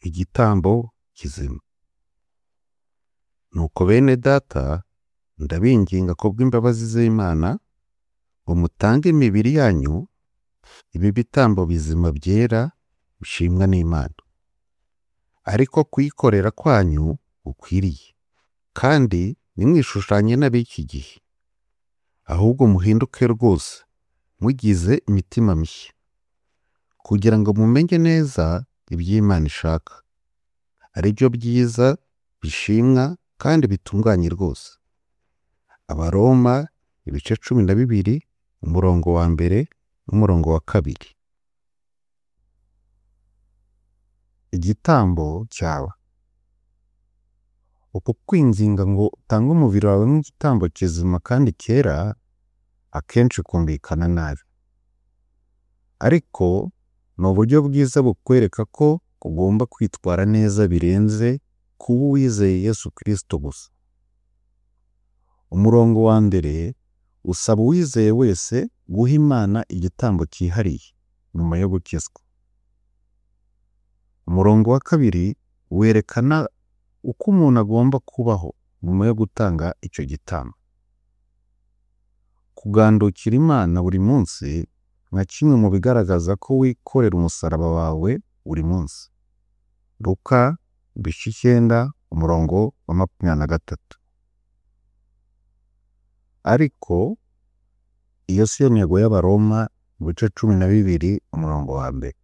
igitambo kizima. Nuko bene data, ndabinginga kubw'imbabazi z'Imana ngo mutange imibiri yanyu ibi bitambo bizima byera bishimwa n'Imana, ariko kuyikorera kwanyu gukwiriye, kandi ntimwishushanye n'ab'iki gihe, ahubwo muhinduke rwose mugize imitima mishya, kugira ngo mumenye neza iby'Imana ishaka, ari byo byiza, bishimwa kandi bitunganye rwose. Abaroma 12 umurongo wa 1 n'umurongo wa 2. Igitambo cyawe. Uku kwinginga ngo utange umubiri wawe nk'igitambo kizima kandi cyera, akenshi kumvikana nabi, ariko ni uburyo bwiza bukwereka ko ugomba kwitwara neza birenze kuba uwizeye Yesu Kristo gusa. Umurongo wa 1 usaba uwizeye wese guha Imana igitambo cyihariye nyuma yo gukizwa. Umurongo wa 2 werekana uko umuntu agomba kubaho nyuma yo gutanga icyo gitambo. Kugandukira Imana buri munsi nka kimwe mu bigaragaza ko wikorera umusaraba wawe buri munsi. Luka 9 umurongo wa 23. Ariko iyo si yo ntego y'Abaroma 12 umurongo wa 1.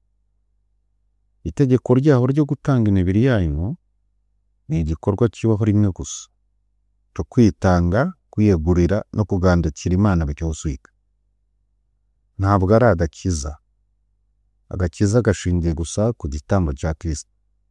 Itegeko ryaho ryo gutanga imibiri yanyu ni igikorwa kibaho rimwe gusa, cyo kwitanga, kwiyegurira no kugandukira Imana byuzuye. Ntabwo ari agakiza. Agakiza gashingiye gusa ku gitambo cya Kristo.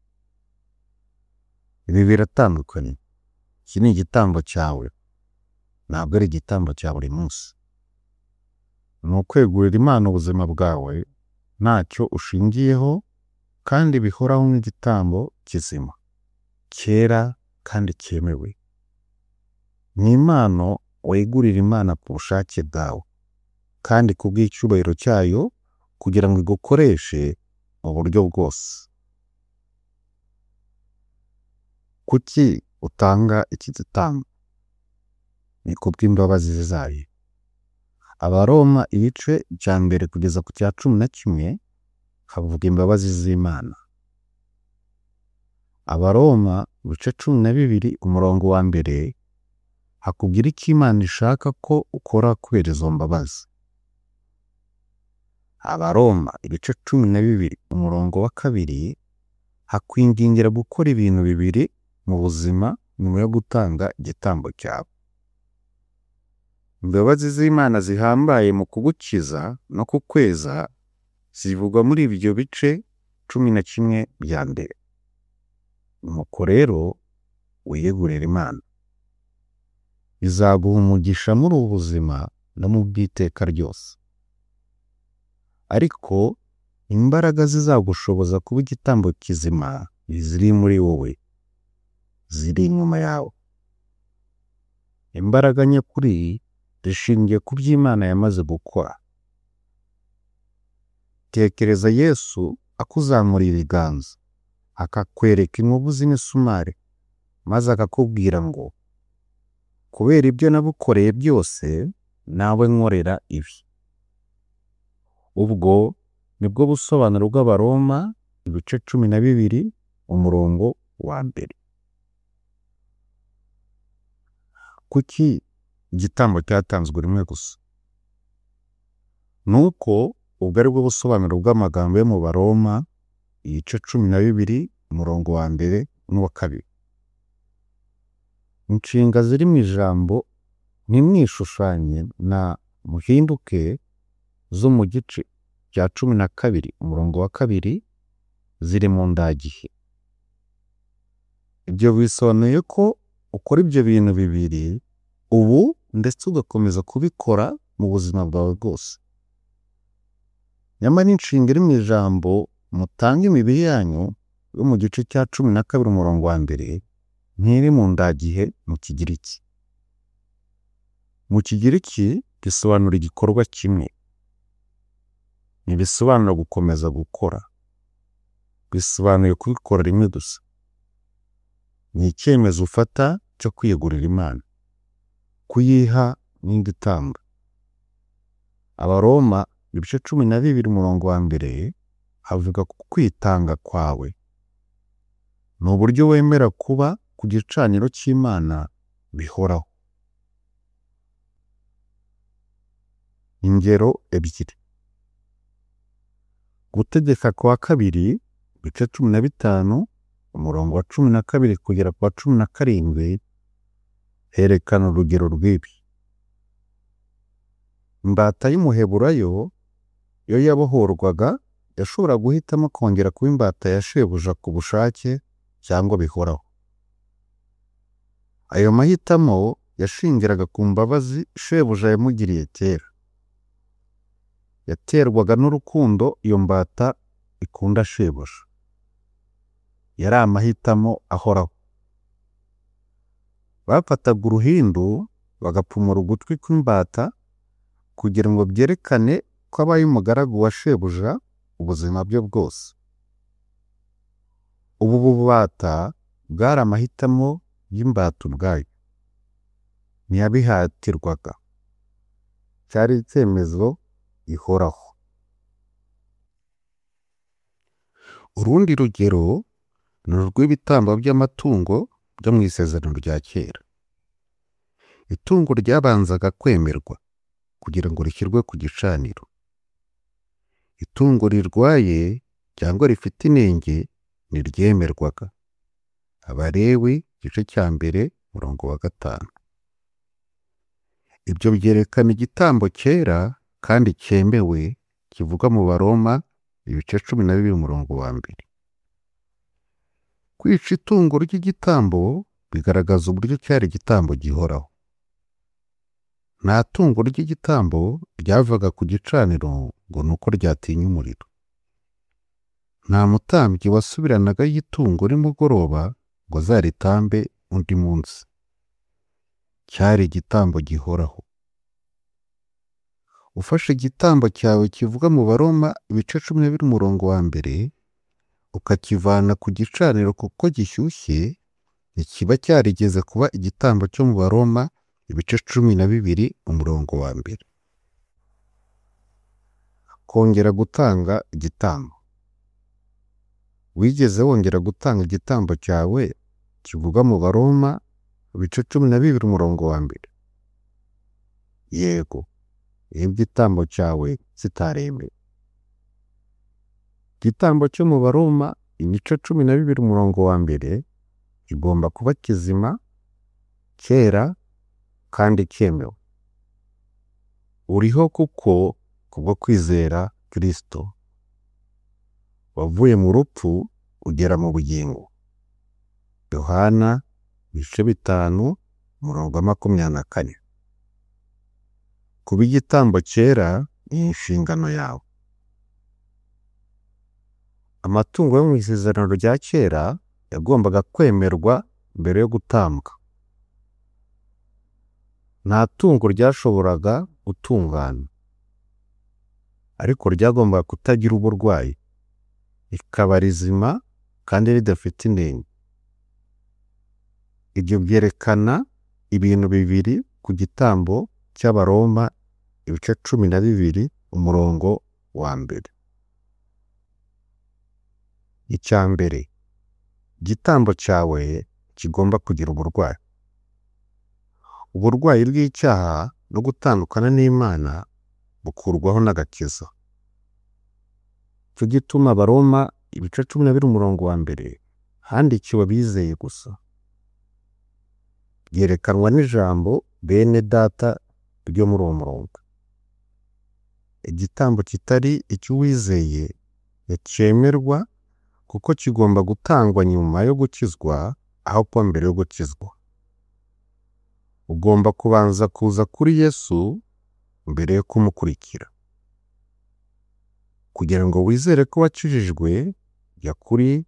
Ibi biratandukanye. Iki ni igitambo cyawe, ntabwo ari igitambo cya buri munsi. Ni ukwegurira Imana ubuzima bwawe ntacyo ushingiyeho, kandi bihoraho nk'igitambo kizima, cyera kandi cyemewe. Ni impano wegurira Imana ku bushake bwawe, kandi ku bw'icyubahiro cyayo, kugira ngo igukoreshe mu buryo bwose. Kuki utanga iki gitambo? Ni kubw'imbabazi zayo. Abaroma 1 kugeza ku 11 havuga imbabazi z'Imana. Abaroma 12 umurongo wa 1 hakubwira icyo Imana ishaka ko ukora kubera izo mbabazi. Abaroma 12 umurongo wa 2 hakwingingira gukora ibintu bibiri mu buzima nyuma yo gutanga igitambo cyawe. Imbabazi z'Imana zihambaye mu kugukiza no kukweza zivugwa muri ibyo bice 11 bya mbere. Nuko rero wiyegurire Imana, izaguha umugisha muri ubu buzima no mu bw'iteka ryose. Ariko imbaraga zizagushoboza kuba igitambo kizima ziri muri wowe, ziri inyuma yawe. Imbaraga nyakuri zishingiye ku by'Imana yamaze gukora. Tekereza Yesu akuzamura ibiganza, akakwereka inkovu z'imisumari, maze akakubwira ngo kubera ibyo nabukoreye byose, nawe nkorera ibi. Ubwo nibwo busobanuro bw'Abaroma 12 umurongo wa 1. Kuki igitambo cyatanzwe rimwe gusa? Nuko ubwo ari bwo busobanuro bw'amagambo yo mu Baroma 12 umurongo wa 1 n'uwa 2. Inshinga ziri mu ijambo ntimwishushanye na muhinduke zo mu gice cya 12 umurongo wa 2 ziri mu ndagihe. Ibyo bisobanuye ko ukora ibyo bintu bibiri ubu ndetse ugakomeza kubikora mu buzima bwawe bwose. Nyamara inshinga iri mu ijambo mutange imibiri yanyu yo mu gice cya 12 umurongo wa 1 ntiri mu ndagihe mu Kigiriki. Mu Kigiriki gisobanura igikorwa kimwe, ntibisobanura gukomeza gukora. bisobanuye kubikora rimwe gusa. Ni icyemezo ufata cyo kwiyegurira Imana, kuyiha nk'igitambo. Abaroma ibice 12 umurongo wa mbere havuga ku kwitanga kwawe. Ni uburyo wemera kuba ku gicaniro cy'Imana bihoraho. Ingero ebyiri. Gutegeka kwa kabiri ibice 15 umurongo wa 12 kugera ku wa 17 herekana urugero rw'ibi. Imbata y'umuheburayo iyo yabohorwaga yashobora guhitamo kongera kuba imbata ya shebuja ku bushake cyangwa bihoraho. Ayo mahitamo yashingiraga ku mbabazi shebuja yamugiriye kera. Yaterwaga n'urukundo iyo mbata ikunda shebuja. Yari amahitamo ahoraho. Bafataga uruhindu bagapfumura ugutwi kw'imbata kugira ngo byerekane ko abaye umugaragu wa shebuja ubuzima bwe bwose. Ubu bubata bwari amahitamo y'imbata ubwayo. Ntiyabihatirwaga. Cyari icyemezo gihoraho. Urundi rugero ni urw'ibitambo by'amatungo byo mu isezerano rya kera. Itungo ryabanzaga kwemerwa kugira ngo rishyirwe ku gicaniro. Itungo rirwaye cyangwa rifite inenge ntiryemerwaga. Abalewi igice cya mbere umurongo wa 5. Ibyo byerekana igitambo cyera kandi cyemewe kivuga mu Baroma ibice 12 umurongo wa 2. Kwica itungo ry'igitambo bigaragaza uburyo cyari igitambo gihoraho. Nta tungo ry'igitambo ryavaga ku gicaniro ngo nuko ryatinya umuriro. Nta mutambyi wasubiranaga y'itungo nimugoroba ngo azaritambe undi munsi. Cyari igitambo gihoraho. Ufashe igitambo cyawe kivuga mu Baroma ibice 12 umurongo wa 2 ukakivana ku gicaniro kuko gishyushye, ntikiba cyarigeze kuba igitambo cyo mu Baroma ibice 12 umurongo wa 2. Kongera gutanga igitambo. Wigeze wongera gutanga igitambo cyawe kivuga mu Baroma ibice 12 umurongo wa 2? Yego, iyo igitambo cyawe kitaremewe. Igitambo cyo mu Baroma ibice 12 umurongo wa 2 kigomba kuba kizima, cyera kandi cyemewe. Uriho kuko kubwo kwizera Kristo. Wavuye mu rupfu ugera mu bugingo. Yohana ibice 5 umurongo wa 24. Kuba igitambo cyera ni inshingano yawe. Amatungo yo mu isezerano rya kera yagombaga kwemerwa mbere yo gutambwa. Nta tungo ryashoboraga gutungana, ariko ryagombaga kutagira uburwayi, rikaba rizima kandi ridafite inenge. Ibyo byerekana ibintu bibiri ku gitambo cy'Abaroma ibice 12 umurongo wa 2. Icya mbere, igitambo cyawe kigomba kugira uburwayi. Uburwayi bw'icyaha no gutandukana n'Imana bukurwaho n'agakiza. Cyo gituma Abaroma ibice 12 umurongo wa 2 handikiwe abizeye gusa. Byerekanwa n'ijambo bene data ryo muri uwo murongo. Igitambo kitari icy'uwizeye cyemerwa kuko kigomba gutangwa nyuma yo gukizwa aho kuba mbere yo gukizwa. Ugomba kubanza kuza kuri Yesu mbere yo kumukurikira. Kugira ngo wizere ko wakijijwe, jya kuri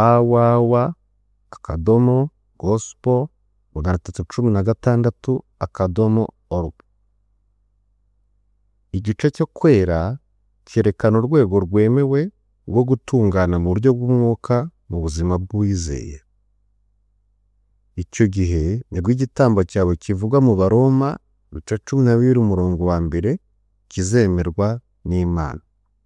www.gospel316.org. Igice cyo kwera cyerekana urwego rwemewe bwo gutungana mu buryo bw'umwuka mu buzima bw'uwizeye. Icyo gihe nibwo igitambo cyawe kivugwa mu Baroma 12:1 kizemerwa n'Imana.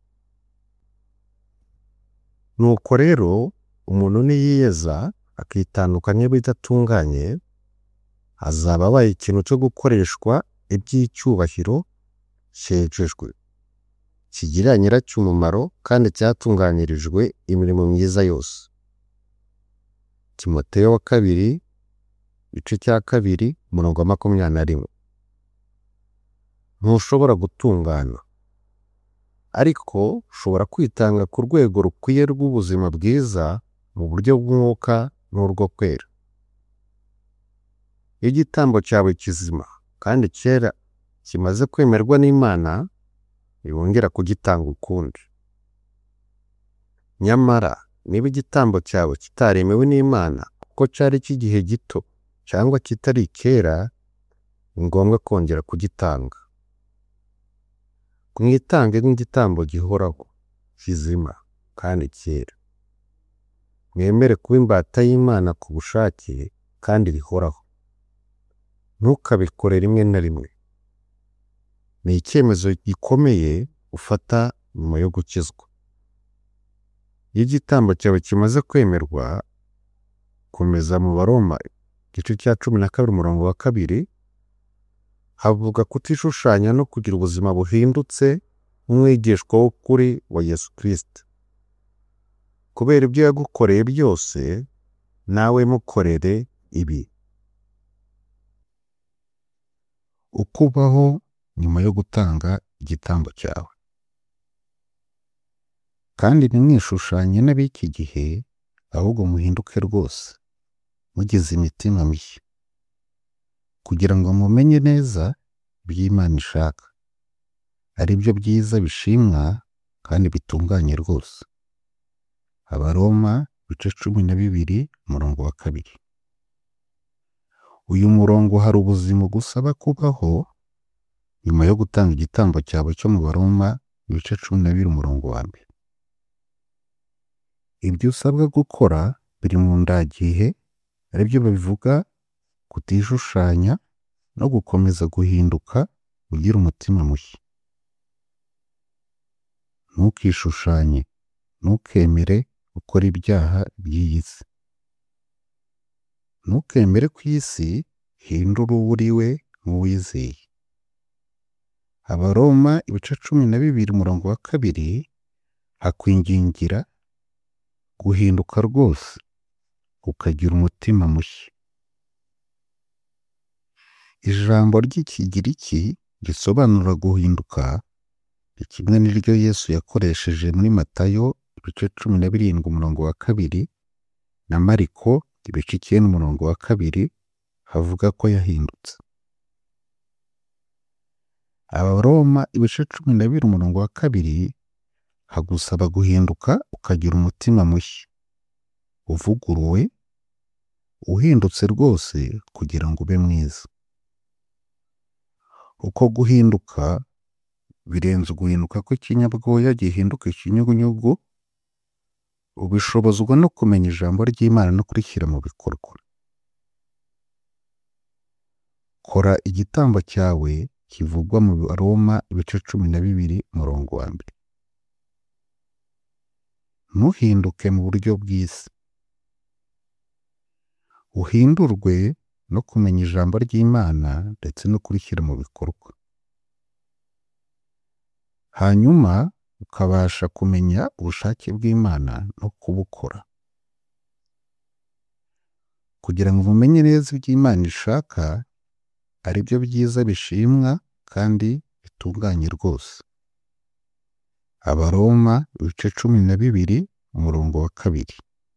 Nuko rero umuntu niyiyeza akitandukanya n'ibidatunganye, azaba abaye ikintu cyo gukoreshwa iby'icyubahiro cyejejwe, kigirira nyiracyo umumaro kandi cyatunganyirijwe imirimo myiza yose. Timoteyo wa 2:2 Ntushobora gutungana, ariko ushobora kwitanga ku rwego rukwiye rw'ubuzima bwiza mu buryo bw'umwuka n'urwo kwera. Iyo igitambo cyawe kizima kandi cyera kimaze kwemerwa n'Imana, ntibongera kugitanga ukundi. Nyamara niba igitambo cyawe kitaremewe n'Imana kuko cyari cy'igihe gito cyangwa kitari kera, ni ngombwa kongera kugitanga. Mwitange nk'igitambo gihoraho, kizima kandi cyera. Mwemere kuba imbata y'Imana ku bushake kandi rihoraho. Ntukabikore rimwe na rimwe. Ni icyemezo gikomeye ufata nyuma yo gukizwa. Iyo igitambo cyawe kimaze kwemerwa, komeza mu Baroma 12:2 havuga kutishushanya no kugira ubuzima buhindutse nk'umwigishwa w'ukuri wa Yesu Kristo. Kubera ibyo yagukoreye byose, nawe mukorere ibi. Ukubaho nyuma yo gutanga igitambo cyawe. Kandi ntimwishushanye n'ab'iki gihe, ahubwo muhinduke rwose, mugize imitima mishya, kugira ngo mumenye neza ibyo Imana ishaka, ari byo byiza bishimwa kandi bitunganye rwose. Abaroma 12:2. Uyu murongo hari ubuzima gusaba kubaho nyuma yo gutanga igitambo cyawe cyo mu Baroma 12:1. Ibyo usabwa gukora biri mu ndagihe, ari byo babivuga kutishushanya no gukomeza guhinduka ugira umutima mushya. Ntukishushanye, ntukemere gukora ibyaha by'iyi si. Ntukemere ko iyi si hindura uwo uri we nk'uwizeye. Abaroma 12:2 hakwingingira guhinduka rwose, ukagira umutima mushya. Ijambo ry'Ikigiriki risobanura guhinduka ni kimwe n'iryo Yesu yakoresheje muri Matayo 17:2 na Mariko 9:2 havuga ko yahindutse. Abaroma 12:2 hagusaba guhinduka ukagira umutima mushya, uvuguruwe, uhindutse rwose kugira ngo ube mwiza. Uko guhinduka birenze guhinduka kw'ikinyabwoya gihinduka ikinyugunyugu, ubishobozwa no kumenya ijambo ry'Imana no kurishyira mu bikorwa. Kora igitambo cyawe kivugwa mu Baroma 12:1. Ntuhinduke mu buryo bw'isi. Uhindurwe no kumenya ijambo ry'Imana ndetse no kurishyira mu bikorwa. Hanyuma ukabasha kumenya ubushake bw'Imana no kubukora. Kugira ngo umenye neza ibyo Imana ishaka, ari byo byiza bishimwa kandi bitunganye rwose. Abaroma 12:2.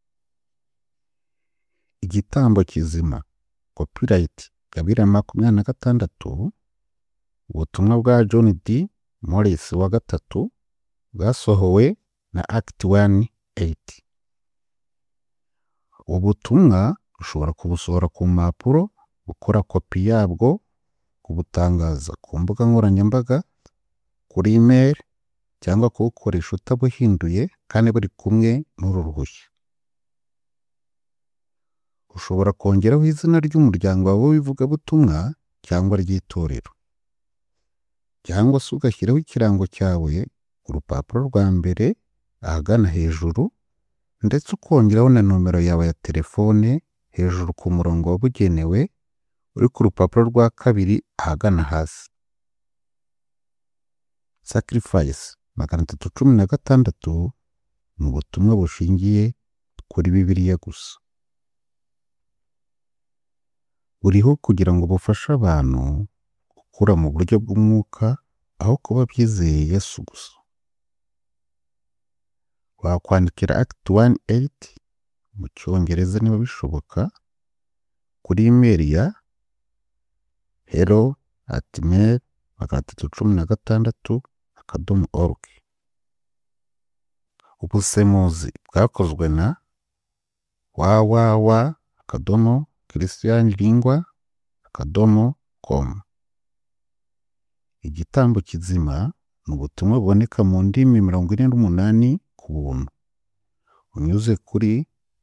Igitambo kizima, copyright 2026, ubutumwa bwa John D. Morris wa gatatu, bwasohowe na Act 1:8. Ubutumwa ushobora kubusohora ku mpapuro, gukora kopi yabwo, kubutangaza ku mbuga nkoranyambaga, kuri email, cyangwa kubukoresha utabuhinduye kandi buri kumwe n'uru ruhushya. Ushobora kongeraho izina ry'umuryango wawe w'ivugabutumwa cyangwa ry'itorero, cyangwa se ugashyiraho ikirango cyawe ku rupapuro rwa mbere ahagana hejuru, ndetse ukongeraho na nomero yawe ya telefone hejuru ku murongo wabugenewe uri ku rupapuro rwa kabiri ahagana hasi. Sacrifice 316 ni ubutumwa bushingiye kuri Bibiliya gusa. Buriho kugira ngo bufashe abantu gukura mu buryo bw'umwuka aho kuba byizeye Yesu gusa. Wakwandikira Act 1:8 mu Cyongereza niba bishoboka kuri email ya hello@mail316.org. Ubusemuzi bwakozwe na www.christianlingua.com. Igitambo kizima ni ubutumwa buboneka mu ndimi 48 ku buntu. Unyuze kuri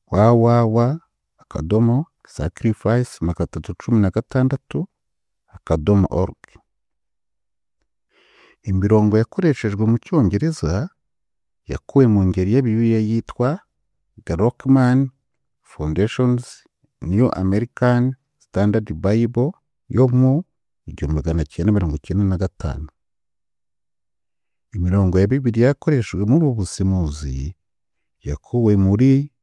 www.sacrifice316.org. Imirongo yakoreshejwe mu Cyongereza yakuwe mu ngeri ya Bibiliya yitwa The Rockman Foundation's New American Standard Bible yo mu 1995. Imirongo ya Bibiliya yakoreshejwe muri ubu busemuzi yakuwe muri